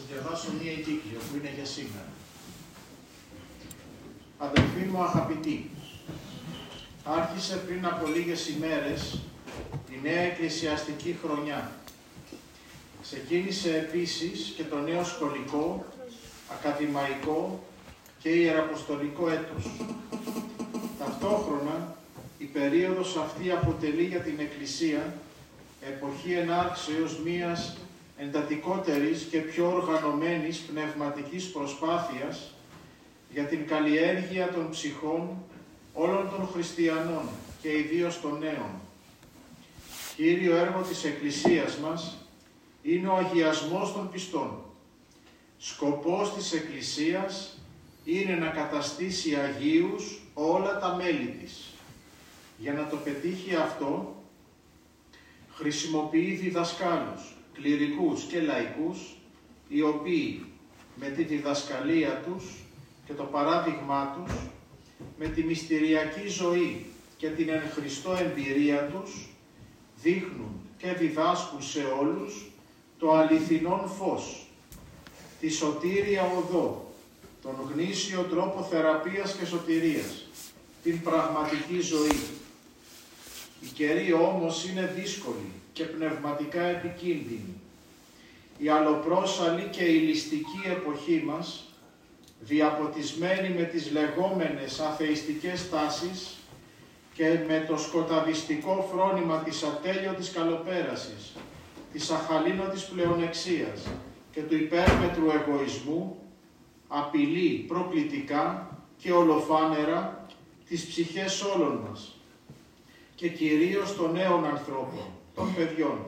διαβάσω μία εγκύκλιο που είναι για σήμερα. Αδελφοί μου αγαπητοί, άρχισε πριν από λίγες ημέρες η νέα εκκλησιαστική χρονιά. Ξεκίνησε επίσης και το νέο σχολικό, ακαδημαϊκό και ιεραποστολικό έτος. Ταυτόχρονα, η περίοδος αυτή αποτελεί για την Εκκλησία εποχή ενάρξεως μιας εντατικότερης και πιο οργανωμένης πνευματικής προσπάθειας για την καλλιέργεια των ψυχών όλων των χριστιανών και ιδίως των νέων. Κύριο έργο της Εκκλησίας μας είναι ο αγιασμός των πιστών. Σκοπός της Εκκλησίας είναι να καταστήσει αγίους όλα τα μέλη της. Για να το πετύχει αυτό, χρησιμοποιεί διδασκάλους, κληρικούς και λαϊκούς, οι οποίοι με τη διδασκαλία τους και το παράδειγμά τους, με τη μυστηριακή ζωή και την εν Χριστώ εμπειρία τους, δείχνουν και διδάσκουν σε όλους το αληθινόν φως, τη σωτήρια οδό, τον γνήσιο τρόπο θεραπείας και σωτηρίας, την πραγματική ζωή. Η καιρή όμως είναι δύσκολη και πνευματικά επικίνδυνη. Η αλλοπρόσαλη και η ληστική εποχή μας, διαποτισμένη με τις λεγόμενες αθεϊστικές τάσεις και με το σκοταδιστικό φρόνημα της ατέλειωτης καλοπέρασης, της αχαλήνωτης πλεονεξίας και του υπέρμετρου εγωισμού, απειλεί προκλητικά και ολοφάνερα τις ψυχές όλων μας και κυρίως των νέων ανθρώπων, των παιδιών.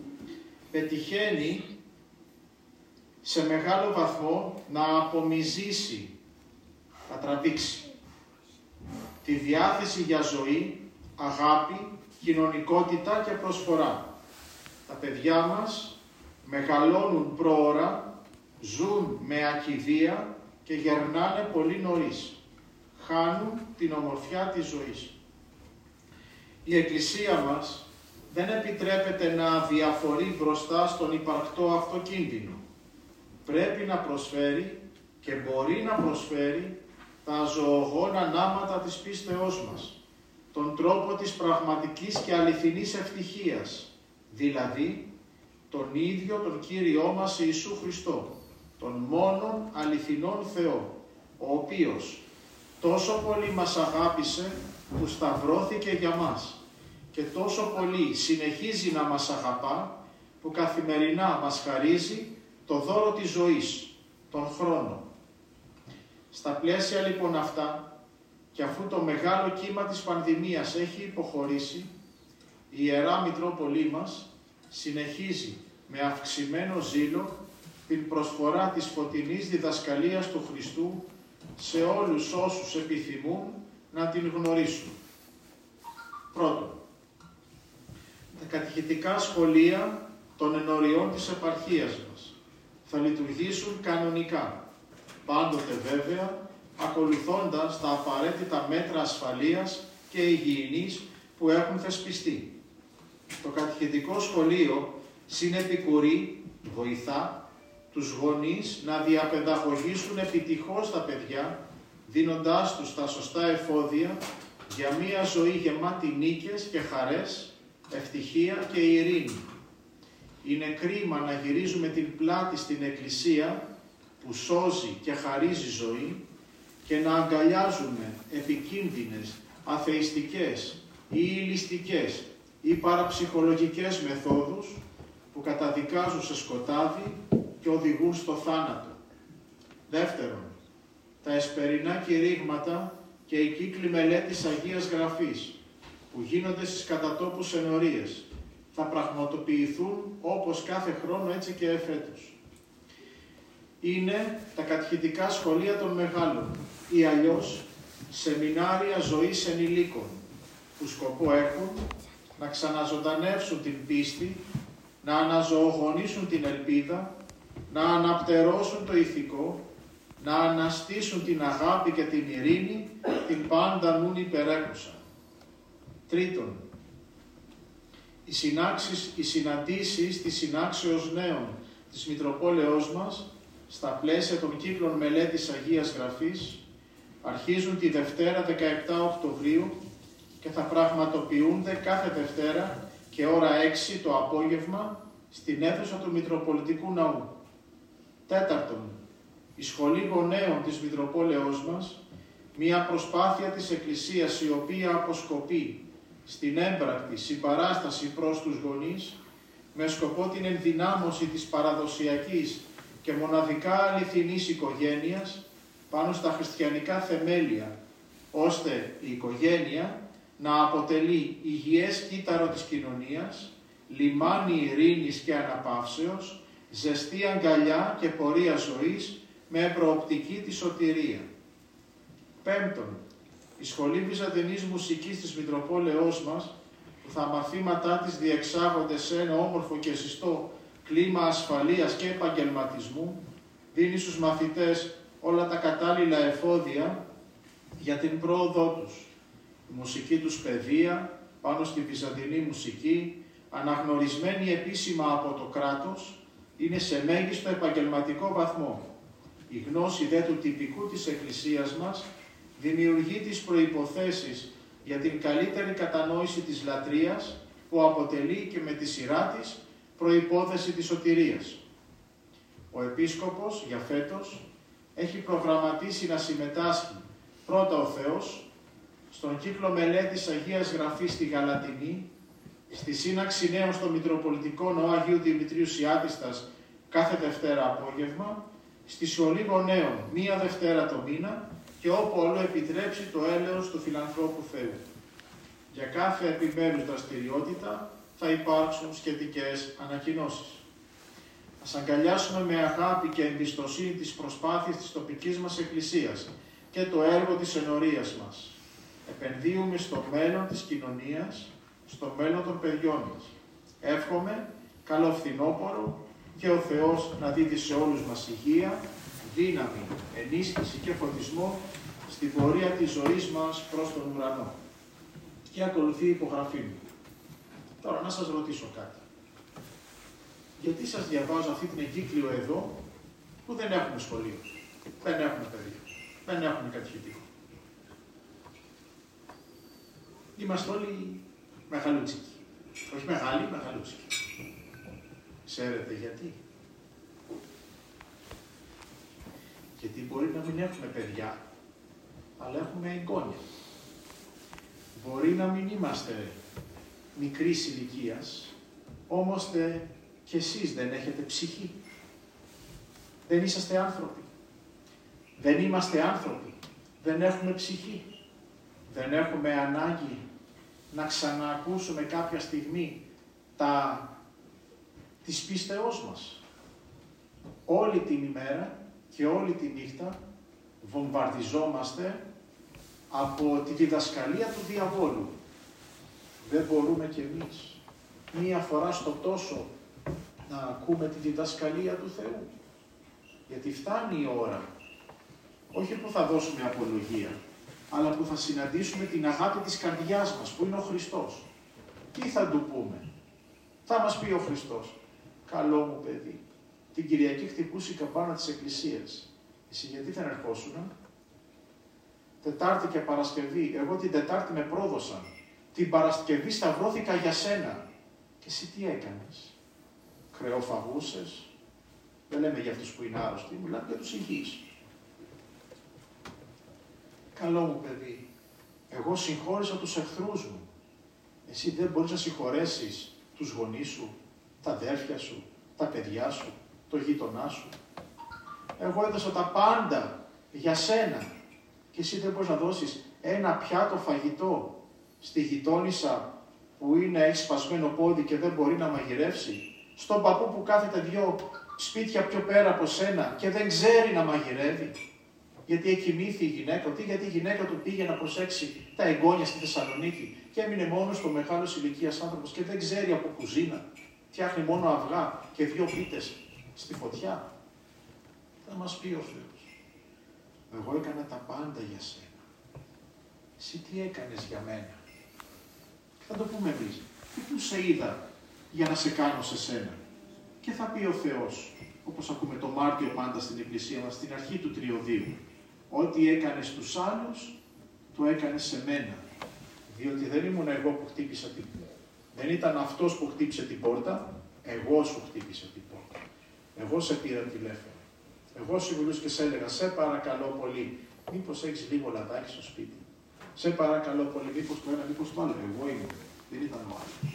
Πετυχαίνει σε μεγάλο βαθμό να απομυζήσει, να τραβήξει τη διάθεση για ζωή, αγάπη, κοινωνικότητα και προσφορά. Τα παιδιά μας μεγαλώνουν πρόωρα, ζουν με ακηδεία και γερνάνε πολύ νωρίς. Χάνουν την ομορφιά της ζωής. Η Εκκλησία μας δεν επιτρέπεται να αδιαφορεί μπροστά στον υπαρκτό αυτό κίνδυνο. Πρέπει να προσφέρει και μπορεί να προσφέρει τα ζωογόνα νάματα της πίστεώς μας, τον τρόπο της πραγματικής και αληθινής ευτυχίας, δηλαδή τον ίδιο τον Κύριό μας Ιησού Χριστό, τον μόνον αληθινόν Θεό, ο οποίος τόσο πολύ μας αγάπησε που σταυρώθηκε για μας και τόσο πολύ συνεχίζει να μας αγαπά που καθημερινά μας χαρίζει το δώρο της ζωής, τον χρόνο. Στα πλαίσια λοιπόν αυτά και αφού το μεγάλο κύμα της πανδημίας έχει υποχωρήσει, η Ιερά Μητρόπολη μας συνεχίζει με αυξημένο ζήλο την προσφορά της φωτεινής διδασκαλίας του Χριστού σε όλους όσους επιθυμούν να την γνωρίσουν. Πρώτον, τα κατηχητικά σχολεία των ενωριών της επαρχίας μας θα λειτουργήσουν κανονικά, πάντοτε βέβαια ακολουθώντας τα απαραίτητα μέτρα ασφαλείας και υγιεινής που έχουν θεσπιστεί. Το κατηχητικό σχολείο συνεπικουρεί, βοηθά τους γονείς να διαπαιδαγωγήσουν επιτυχώς τα παιδιά, δίνοντάς τους τα σωστά εφόδια για μία ζωή γεμάτη νίκες και χαρές, ευτυχία και ειρήνη. Είναι κρίμα να γυρίζουμε την πλάτη στην Εκκλησία που σώζει και χαρίζει ζωή και να αγκαλιάζουμε επικίνδυνες, αθεϊστικές ή ληστικές ή παραψυχολογικές μεθόδους που καταδικάζουν σε σκοτάδι και οδηγούν στο θάνατο. Δεύτερον, τα εσπερινά κηρύγματα και οι κύκλοι μελέτης Αγίας Γραφής που γίνονται στις κατατόπους ενορίες θα πραγματοποιηθούν όπως κάθε χρόνο έτσι και εφέτος. Είναι τα κατηχητικά σχολεία των μεγάλων ή αλλιώς σεμινάρια ζωής ενηλίκων που σκοπό έχουν να ξαναζωντανεύσουν την πίστη, να αναζωογονήσουν την ελπίδα, να αναπτερώσουν το ηθικό, να αναστήσουν την αγάπη και την ειρήνη, την πάντα νουν υπερέχουσα. Τρίτον, οι συναντήσεις της Συνάξεως Νέων της Μητροπόλεως μας στα πλαίσια των κύκλων μελέτης Αγίας Γραφής, αρχίζουν τη Δευτέρα 17 Οκτωβρίου και θα πραγματοποιούνται κάθε Δευτέρα και ώρα 6 το απόγευμα στην αίθουσα του Μητροπολιτικού Ναού. Τέταρτον, η Σχολή Γονέων της Μητροπόλεως μας, μια προσπάθεια της Εκκλησίας η οποία αποσκοπεί στην έμπρακτη συμπαράσταση προς τους γονείς με σκοπό την ενδυνάμωση της παραδοσιακής και μοναδικά αληθινής οικογένειας πάνω στα χριστιανικά θεμέλια, ώστε η οικογένεια να αποτελεί υγιές κύτταρο της κοινωνίας, λιμάνι ειρήνης και αναπαύσεως, ζεστή αγκαλιά και πορεία ζωής με προοπτική τη σωτηρία. Πέμπτον, η Σχολή Βυζαντινής Μουσικής της Μητροπόλεως μας, που τα μαθήματά της διεξάγονται σε ένα όμορφο και ζεστό κλίμα ασφαλείας και επαγγελματισμού, δίνει στους μαθητές όλα τα κατάλληλα εφόδια για την πρόοδό τους. Η μουσική τους παιδεία πάνω στη βυζαντινή μουσική, αναγνωρισμένη επίσημα από το κράτος, είναι σε μέγιστο επαγγελματικό βαθμό. Η γνώση δε του τυπικού της Εκκλησίας μας δημιουργεί τις προϋποθέσεις για την καλύτερη κατανόηση της λατρείας, που αποτελεί και με τη σειρά της προϋπόθεση της σωτηρίας. Ο Επίσκοπος για φέτος έχει προγραμματίσει να συμμετάσχει πρώτα ο Θεός στον κύκλο μελέτης Αγίας Γραφής στη Γαλατινή, στη σύναξη νέων στο Μητροπολιτικό Ναό Αγίου Δημητρίου Σιάτιστας κάθε Δευτέρα απόγευμα, στη Σχολή Γονέων μία Δευτέρα το μήνα και όπου όλο επιτρέψει το έλεος του φιλανθρώπου Θεού. Για κάθε επιμέρους δραστηριότητα θα υπάρξουν σχετικές ανακοινώσεις. Ας αγκαλιάσουμε με αγάπη και εμπιστοσύνη τις προσπάθειες της τοπικής μας Εκκλησίας και το έργο της ενορίας μας. Επενδύουμε στο μέλλον της κοινωνίας, στο μέλλον των παιδιών μας. Εύχομαι καλό φθινόπωρο και ο Θεός να δίδει σε όλους μας υγεία, δύναμη, ενίσχυση και φωτισμό στην πορεία της ζωής μας προς τον ουρανό. Και ακολουθεί η υπογραφή μου. Τώρα να σας ρωτήσω κάτι. Γιατί σας διαβάζω αυτή την εγκύκλιο εδώ που δεν έχουμε σχολείο, δεν έχουμε παιδεία, δεν έχουμε κατηχητικό. Είμαστε όλοι μεγαλούτσικοι. Όχι μεγάλοι, μεγαλούτσικοι. Ξέρετε γιατί? Γιατί μπορεί να μην έχουμε παιδιά, αλλά έχουμε εγγόνια. Μπορεί να μην είμαστε μικρής ηλικίας, όμως και εσείς δεν έχετε ψυχή. Δεν είσαστε άνθρωποι. Δεν είμαστε άνθρωποι. Δεν έχουμε ψυχή. Δεν έχουμε ανάγκη να ξαναακούσουμε κάποια στιγμή της πίστεώς μας. Όλη την ημέρα και όλη τη νύχτα βομβαρδιζόμαστε από τη διδασκαλία του διαβόλου. Δεν μπορούμε κι εμείς μία φορά στο τόσο να ακούμε τη διδασκαλία του Θεού. Γιατί φτάνει η ώρα, όχι που θα δώσουμε απολογία, αλλά που θα συναντήσουμε την αγάπη της καρδιάς μας, που είναι ο Χριστός. Τι θα του πούμε? Θα μας πει ο Χριστός: καλό μου παιδί, την Κυριακή χτυπούσε η καμπάνα της Εκκλησίας. Εσύ γιατί δεν ερχόσουνα? Τετάρτη και Παρασκευή, εγώ την Τετάρτη με πρόδωσαν. Την Παρασκευή σταυρώθηκα για σένα. Και εσύ τι έκανες? Κρεοφαγούσες? Δεν λέμε για αυτούς που είναι άρρωστοι, μιλάμε για τους υγιείς. Καλό μου παιδί, εγώ συγχώρεσα τους εχθρούς μου. Εσύ δεν μπορείς να συγχωρέσεις τους γονείς σου, τα αδέρφια σου, τα παιδιά σου, το γείτονά σου. Εγώ έδωσα τα πάντα για σένα και εσύ δεν μπορείς να δώσεις ένα πιάτο φαγητό στη γειτόνισσα που έχει σπασμένο πόδι και δεν μπορεί να μαγειρεύσει, στον παππού που κάθεται 2 σπίτια πιο πέρα από σένα και δεν ξέρει να μαγειρεύει. Γιατί εκοιμήθη η γυναίκα, γιατί η γυναίκα του πήγε να προσέξει τα εγγόνια στη Θεσσαλονίκη και έμεινε μόνος του μεγάλος ηλικίας άνθρωπος και δεν ξέρει από κουζίνα. Φτιάχνει μόνο αυγά και 2 πίτες στη φωτιά. Θα μας πει ο Θεός: εγώ έκανα τα πάντα για σένα. Εσύ τι έκανες για μένα? Θα το πούμε εμείς: τι που σε είδα για να σε κάνω σε σένα? Και θα πει ο Θεός: όπως ακούμε το Μάρτιο πάντα στην Εκκλησία μας, στην αρχή του Τριωδίου. Ό,τι έκανε στους άλλους, το έκανε σε μένα. Διότι δεν ήμουν εγώ που χτύπησα την πόρτα. Δεν ήταν αυτός που χτύπησε την πόρτα, εγώ σου χτύπησα την πόρτα. Εγώ σε πήρα τηλέφωνο. Εγώ συμβουλούς και σε έλεγα, σε παρακαλώ πολύ, μήπως έχεις λίγο λαδάκι στο σπίτι. Σε παρακαλώ πολύ, μήπως το ένα, μήπως το άλλο. Εγώ ήμουν, δεν ήταν ο άλλος.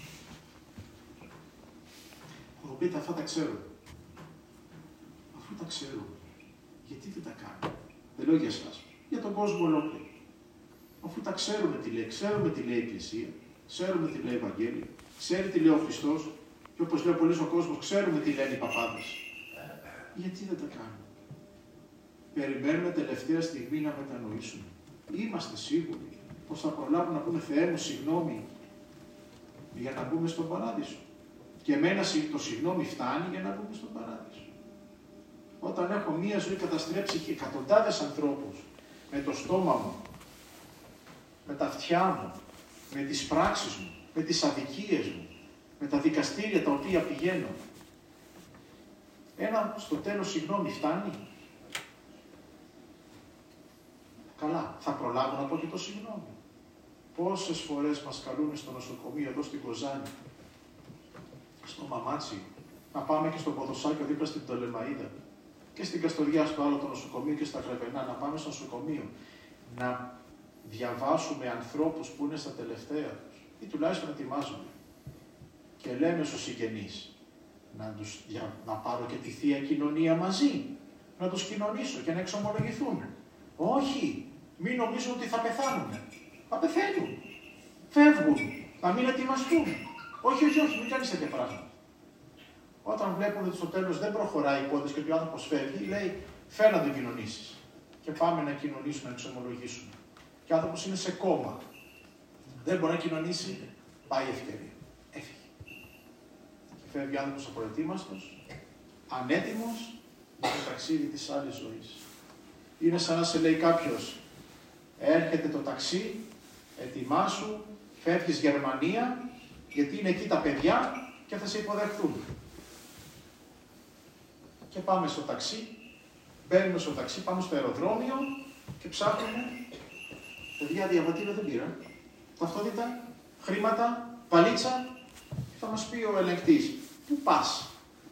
Θα πείτε, αυτά τα ξέρω. Αφού τα ξέρω, γιατί δεν τα κάνω. Δεν λέω για εσάς, για τον κόσμο ολόκληρο. Αφού τα ξέρουμε τι λέει, ξέρουμε τι λέει η Εκκλησία, ξέρουμε τι λέει η Ευαγγέλιο, ξέρει τι λέει ο Χριστός, και όπως λέει πολύ ο κόσμος, ξέρουμε τι λένε οι παπάδες. Γιατί δεν τα κάνουμε. Περιμένουμε τελευταία στιγμή να μετανοήσουμε. Είμαστε σίγουροι πως θα προλάβουν να πούμε Θεέ μου συγγνώμη για να μπούμε στον Παράδεισο. Και εμένα το συγγνώμη φτάνει για να μπούμε στον Παράδεισο. Όταν έχω μία ζωή καταστρέψει και εκατοντάδες ανθρώπους με το στόμα μου, με τα αυτιά μου, με τις πράξεις μου, με τις αδικίες μου, με τα δικαστήρια τα οποία πηγαίνω, ένα στο τέλος συγγνώμη φτάνει. Καλά, θα προλάβω να πω και το συγγνώμη. Πόσες φορές μας καλούν στο νοσοκομείο εδώ στην Κοζάνη, στο Μαμάτσι, να πάμε και στο Ποδοσάκιο δίπλα στην Πτολεμαΐδα και στην Καστοριά στο άλλο το νοσοκομείο και στα Γρεβενά, να πάμε στο νοσοκομείο, να διαβάσουμε ανθρώπους που είναι στα τελευταία τους ή τουλάχιστον να ετοιμάζουμε. Και λέμε στους συγγενείς να πάρω και τη Θεία Κοινωνία μαζί, να τους κοινωνήσω και να εξομολογηθούν. Όχι, μην νομίζουν ότι θα πεθάνουν. Θα πεθαίνουν. Φεύγουν. Να μην ετοιμαστούν. Όχι, μην κάνεις τέτοια πράγματα. Όταν βλέπουν ότι στο τέλος δεν προχωράει η υπόθεση και ότι ο άνθρωπος φεύγει, λέει φέρ να τον κοινωνήσεις. Και πάμε να κοινωνήσουμε, να εξομολογήσουμε. Και ο άνθρωπος είναι σε κόμμα. Δεν μπορεί να κοινωνήσει, πάει η ευκαιρία. Έφυγε. Και φεύγει ο άνθρωπος απροετοίμαστος, ανέτοιμος για το ταξίδι της άλλης ζωής. Είναι σαν να σε λέει κάποιος, έρχεται το ταξί, ετοιμάσου, φεύγεις Γερμανία, γιατί είναι εκεί τα παιδιά και θα σε υποδεχτούν. Και πάμε στο ταξί, μπαίνουμε στο ταξί, πάμε στο αεροδρόμιο και ψάχνουμε. Παιδιά, διαβατήριο δεν πήρα. Ταυτότητα, χρήματα, βαλίτσα. Θα μας πει ο ελεγκτής, πού πας.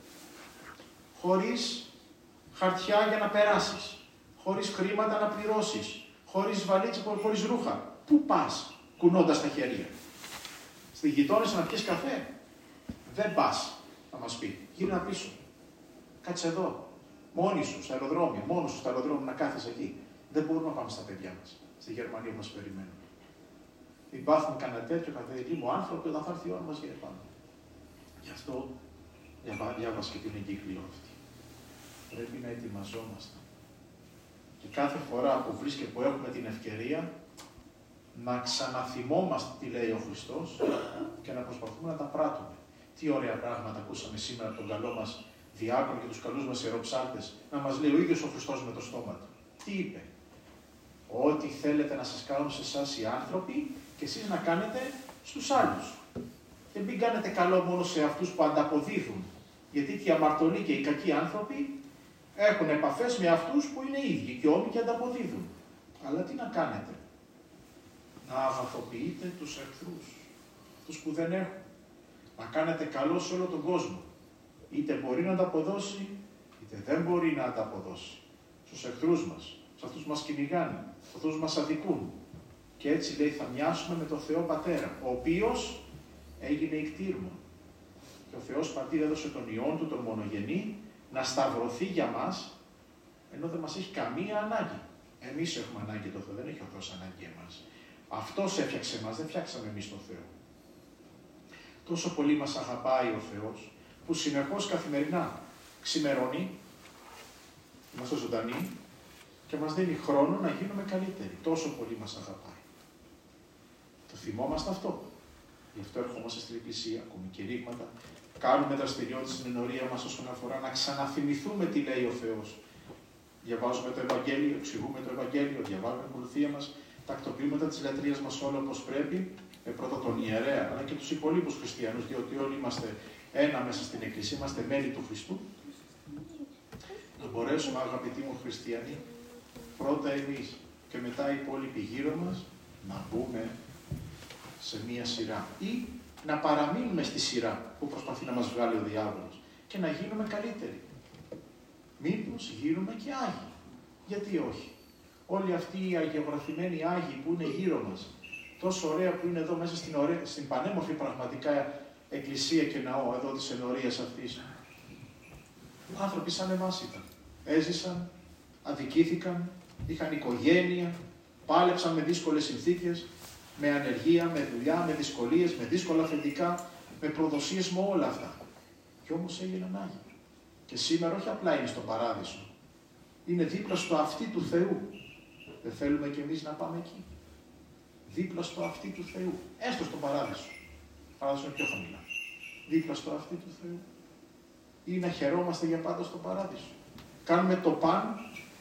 Χωρίς χαρτιά για να περάσεις. Χωρίς χρήματα να πληρώσεις. Χωρίς βαλίτσα, χωρίς ρούχα. Πού πας, κουνώντας τα χέρια. Στη γειτόνισσα να πιεις καφέ. Δεν πας, θα μας πει. Γύρνα πίσω. Κάτσε εδώ. Μόνοι σου, στο αεροδρόμιο. Μόνος σου στο αεροδρόμιο να κάθεσαι εκεί. Δεν μπορούμε να πάμε στα παιδιά μας. Στη Γερμανία μας περιμένουν. Μην πάθουμε κανένα τέτοιο καθελήμο άνθρωπο, όταν θα έρθει η ώρα μας για επάνω. Γι' αυτό διάβασα και την εγκύκλιο αυτή. Πρέπει να ετοιμαζόμαστε. Και κάθε φορά που έχουμε την ευκαιρία να ξαναθυμόμαστε τι λέει ο Χριστός και να προσπαθούμε να τα πράττουμε. Τι ωραία πράγματα ακούσαμε σήμερα από τον καλό μας διάκονο και τους καλούς μας ιεροψάρτες, να μας λέει ο ίδιος ο Χριστός με το στόμα του. Τι είπε? Ό,τι θέλετε να σας κάνουν σε εσάς οι άνθρωποι και εσείς να κάνετε στους άλλους. Και μην κάνετε καλό μόνο σε αυτούς που ανταποδίδουν. Γιατί και οι αμαρτωλοί και οι κακοί άνθρωποι έχουν επαφές με αυτούς που είναι ίδιοι και όμοι και ανταποδίδουν. Αλλά τι να κάνετε? Να αγαθοποιείτε τους εχθρούς, αυτούς που δεν έχουν. Να κάνετε καλό σε όλο τον κόσμο. Είτε μπορεί να ανταποδώσει, είτε δεν μπορεί να ανταποδώσει. Στους εχθρούς μας, σε αυτούς που μας κυνηγάνε, σε αυτούς που μας αδικούν. Και έτσι λέει θα μοιάσουμε με τον Θεό Πατέρα, ο οποίος έγινε ικτήρμον. Και ο Θεός Πατήρ έδωσε τον Υιόν του, τον μονογενή, να σταυρωθεί για μας, ενώ δεν μας έχει καμία ανάγκη. Εμείς έχουμε ανάγκη το Θεό, δεν έχει ο Θεός ανάγκη εμάς. Αυτός έφτιαξε εμάς, δεν φτιάξαμε εμείς τον Θεό. Τόσο πολύ μας αγαπάει ο Θεός, που συνεχώς καθημερινά ξημερώνει, είμαστε ζωντανοί και μας δίνει χρόνο να γίνουμε καλύτεροι. Τόσο πολύ μας αγαπάει. Το θυμόμαστε αυτό. Γι' αυτό ερχόμαστε στην Εκκλησία, ακούμε κηρύγματα, κάνουμε δραστηριότητες στην ενορία μας όσον αφορά να ξαναθυμηθούμε τι λέει ο Θεός. Διαβάζουμε το Ευαγγέλιο, εξηγούμε το Ευαγγέλιο, διαβάζουμε την ακολουθία μας, τακτοποιούμε τις λατρείες μας όλα όπως πρέπει, με πρώτα τον ιερέα, αλλά και τους υπολείπους χριστιανούς, διότι όλοι είμαστε ένα μέσα στην Εκκλησία, είμαστε μέλη του Χριστού. μπορέσουμε, αγαπητοί μου χριστιανοί, πρώτα εμείς και μετά οι υπόλοιποι γύρω μας, να μπούμε σε μία σειρά ή να παραμείνουμε στη σειρά που προσπαθεί να μας βγάλει ο διάβολος και να γίνουμε καλύτεροι. Μήπως γίνουμε και Άγιοι. Γιατί όχι. Όλοι αυτοί οι αγιογραφημένοι Άγιοι που είναι γύρω μας, τόσο ωραία που είναι εδώ μέσα στην πανέμορφη πραγματικά εκκλησία και ναό εδώ της ενορίας αυτής. Άνθρωποι σαν εμάς ήταν. Έζησαν, αδικήθηκαν, είχαν οικογένεια, πάλεψαν με δύσκολες συνθήκες, με ανεργία, με δουλειά, με δυσκολίες, με δύσκολα αφεντικά, με προδοσίες, με όλα αυτά. Και όμως έγιναν Άγιοι. Και σήμερα όχι απλά είναι στο παράδεισο. Είναι δίπλα στο αυτί του Θεού. Δεν θέλουμε κι εμείς να πάμε εκεί. Δίπλα στο αυτί του Θεού. Έστω στο παράδεισο. Παράδεισο είναι πιο χαμηλά. Δίπλα στο αυτί του Θεού. Ή να χαιρόμαστε για πάντα στο παράδεισο. Κάνουμε το παν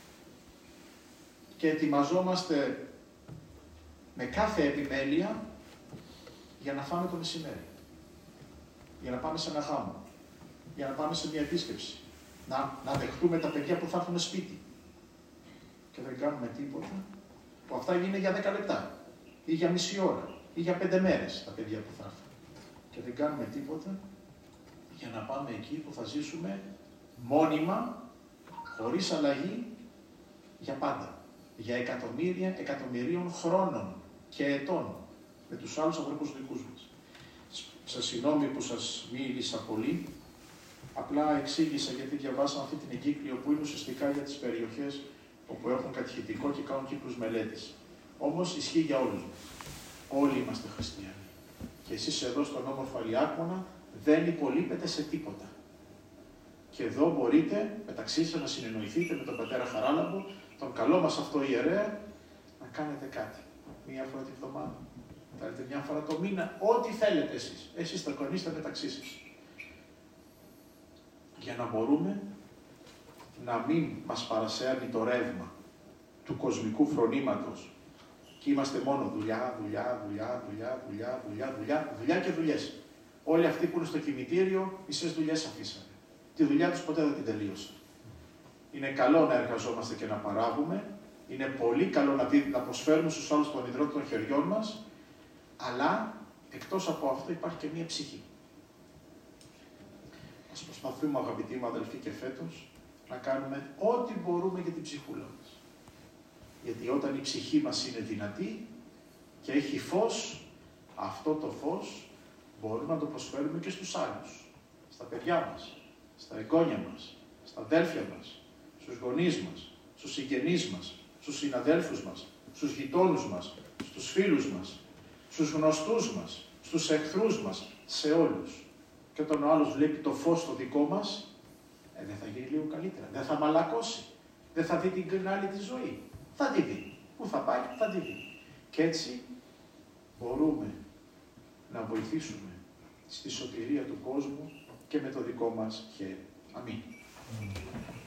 και ετοιμαζόμαστε με κάθε επιμέλεια για να φάμε το μεσημέρι. Για να πάμε σε ένα γάμο. Για να πάμε σε μια επίσκεψη. Να δεχτούμε τα παιδιά που θα έρθουν σπίτι. Και δεν κάνουμε τίποτα. Που αυτά γίνονται για 10 λεπτά. Ή για μισή ώρα. Ή για 5 μέρες τα παιδιά που θα έρθουν. Και δεν κάνουμε τίποτα για να πάμε εκεί που θα ζήσουμε μόνιμα, χωρίς αλλαγή, για πάντα. Για εκατομμυρίων χρόνων και ετών με τους άλλους ανθρώπους δικούς μας. Σας συγγνώμη που σας μίλησα πολύ, απλά εξήγησα γιατί διαβάσαμε αυτή την εγκύκλιο που είναι ουσιαστικά για τις περιοχές όπου έχουν κατηχητικό και κάνουν κύκλους μελέτης. Όμως ισχύει για όλους μας. Όλοι είμαστε χριστιανοί. Και εσείς εδώ στον όμορφο Αλιάκμονα δεν υπολείπετε σε τίποτα. Και εδώ μπορείτε μεταξύ σας να συνεννοηθείτε με τον πατέρα Χαράλαμπο, τον καλό μας αυτό ιερέα, να κάνετε κάτι. Μία φορά τη βδομάδα, θέλετε μια φορά το μήνα, ό,τι θέλετε εσείς. Εσείς τα κονείστε μεταξύ σας. Για να μπορούμε να μην μας παρασέρνει το ρεύμα του κοσμικού φρονήματος και είμαστε μόνο δουλειά και δουλειές. Όλοι αυτοί που είναι στο κημητήριο, μισές δουλειές αφήσανε. Τη δουλειά τους ποτέ δεν την τελείωσαν. Είναι καλό να εργαζόμαστε και να παράγουμε. Είναι πολύ καλό να προσφέρουμε στους άλλους τον ιδρό των χεριών μας. Αλλά, εκτός από αυτό, υπάρχει και μία ψυχή. Ας προσπαθούμε, αγαπητοί μου αδελφοί, και φέτος, να κάνουμε ό,τι μπορούμε για την ψυχούλα μας. Γιατί όταν η ψυχή μας είναι δυνατή και έχει φως, αυτό το φως μπορούμε να το προσφέρουμε και στους άλλους. Στα παιδιά μας, στα εγγόνια μας, στα αδέλφια μας, στους γονείς μας, στους συγγενείς μας, στους συναδέλφους μας, στους γειτόνους μας, στους φίλους μας, στους γνωστούς μας, στους εχθρούς μας, σε όλους. Και όταν ο άλλος βλέπει το φως το δικό μας, δεν θα γίνει λίγο καλύτερα, δεν θα μαλακώσει, δεν θα δει την άλλη τη ζωή. Θα τη δει. Πού θα πάει, θα τη δει. Και έτσι μπορούμε να βοηθήσουμε στη σωτηρία του κόσμου και με το δικό μας χέρι. Αμήν.